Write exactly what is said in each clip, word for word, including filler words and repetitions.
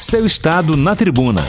Seu Estado na Tribuna.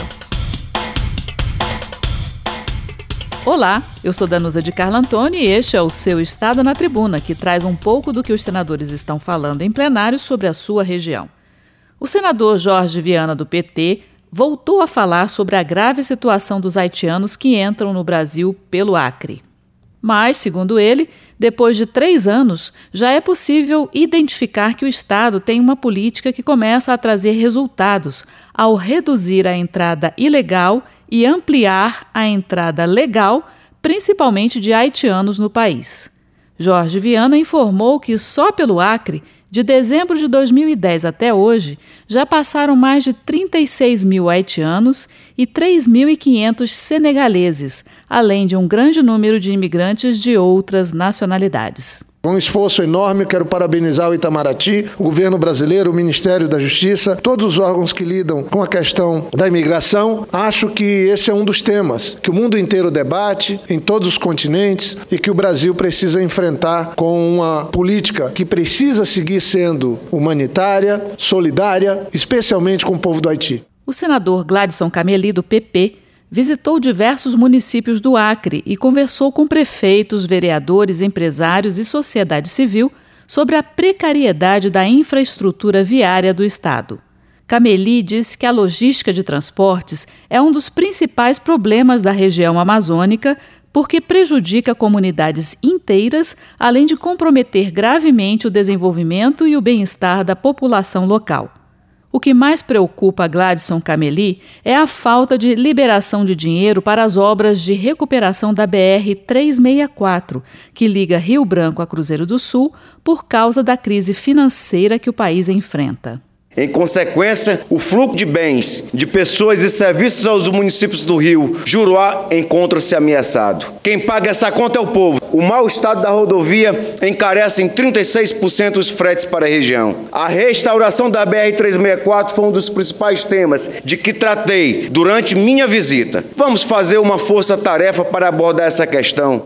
Olá, eu sou Danusa de Carlo Antoni e este é o Seu Estado na Tribuna, que traz um pouco do que os senadores estão falando em plenário sobre a sua região. O senador Jorge Viana, do P T, voltou a falar sobre a grave situação dos haitianos que entram no Brasil pelo Acre. Mas, segundo ele, depois de três anos, já é possível identificar que o Estado tem uma política que começa a trazer resultados ao reduzir a entrada ilegal e ampliar a entrada legal, principalmente de haitianos no país. Jorge Viana informou que só pelo Acre, de dezembro de dois mil e dez até hoje, já passaram mais de trinta e seis mil haitianos e três mil e quinhentos senegaleses, além de um grande número de imigrantes de outras nacionalidades. Um esforço enorme, quero parabenizar o Itamaraty, o governo brasileiro, o Ministério da Justiça, todos os órgãos que lidam com a questão da imigração. Acho que esse é um dos temas que o mundo inteiro debate, em todos os continentes, e que o Brasil precisa enfrentar com uma política que precisa seguir sendo humanitária, solidária, especialmente com o povo do Haiti. O senador Gladson Cameli, do P P, visitou diversos municípios do Acre e conversou com prefeitos, vereadores, empresários e sociedade civil sobre a precariedade da infraestrutura viária do Estado. Cameli disse que a logística de transportes é um dos principais problemas da região amazônica, porque prejudica comunidades inteiras, além de comprometer gravemente o desenvolvimento e o bem-estar da população local. O que mais preocupa Gladson Cameli é a falta de liberação de dinheiro para as obras de recuperação da B R trezentos e sessenta e quatro, que liga Rio Branco a Cruzeiro do Sul, por causa da crise financeira que o país enfrenta. Em consequência, o fluxo de bens, de pessoas e serviços aos municípios do Rio Juruá encontra-se ameaçado. Quem paga essa conta é o povo. O mau estado da rodovia encarece em trinta e seis por cento os fretes para a região. A restauração da B R trezentos e sessenta e quatro foi um dos principais temas de que tratei durante minha visita. Vamos fazer uma força-tarefa para abordar essa questão.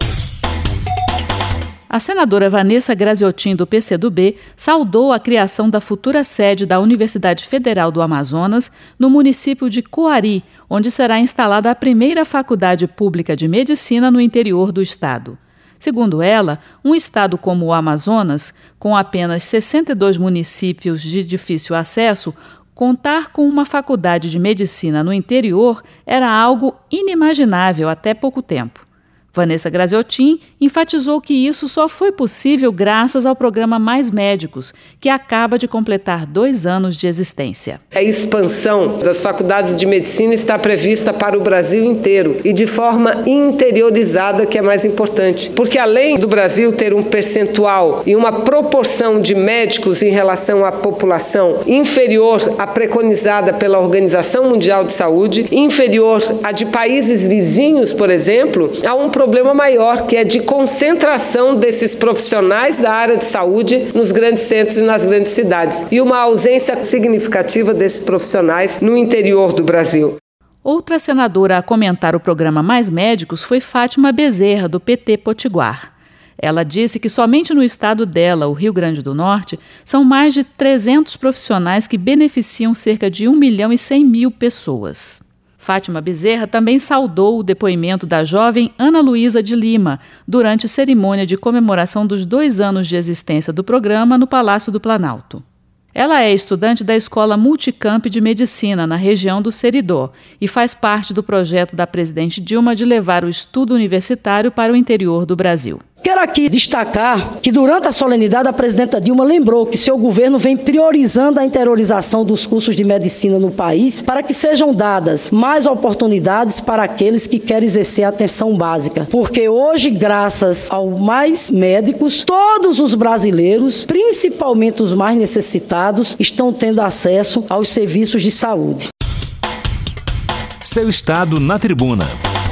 A senadora Vanessa Graziotin, do P C do B, saudou a criação da futura sede da Universidade Federal do Amazonas no município de Coari, onde será instalada a primeira faculdade pública de medicina no interior do estado. Segundo ela, um estado como o Amazonas, com apenas sessenta e dois municípios de difícil acesso, contar com uma faculdade de medicina no interior era algo inimaginável até pouco tempo. Vanessa Graziotin enfatizou que isso só foi possível graças ao programa Mais Médicos, que acaba de completar dois anos de existência. A expansão das faculdades de medicina está prevista para o Brasil inteiro e de forma interiorizada, que é mais importante. Porque além do Brasil ter um percentual e uma proporção de médicos em relação à população inferior à preconizada pela Organização Mundial de Saúde, inferior à de países vizinhos, por exemplo, há um problema maior, que é de concentração desses profissionais da área de saúde nos grandes centros e nas grandes cidades, e uma ausência significativa desses profissionais no interior do Brasil. Outra senadora a comentar o programa Mais Médicos foi Fátima Bezerra, do P T Potiguar. Ela disse que somente no estado dela, o Rio Grande do Norte, são mais de trezentos profissionais que beneficiam cerca de um milhão e cem mil pessoas. Fátima Bezerra também saudou o depoimento da jovem Ana Luísa de Lima durante cerimônia de comemoração dos dois anos de existência do programa no Palácio do Planalto. Ela é estudante da Escola Multicamp de Medicina, na região do Seridó, e faz parte do projeto da presidente Dilma de levar o estudo universitário para o interior do Brasil. Quero aqui destacar que durante a solenidade a presidenta Dilma lembrou que seu governo vem priorizando a interiorização dos cursos de medicina no país para que sejam dadas mais oportunidades para aqueles que querem exercer a atenção básica. Porque hoje, graças ao Mais Médicos, todos os brasileiros, principalmente os mais necessitados, estão tendo acesso aos serviços de saúde. Seu Estado na Tribuna.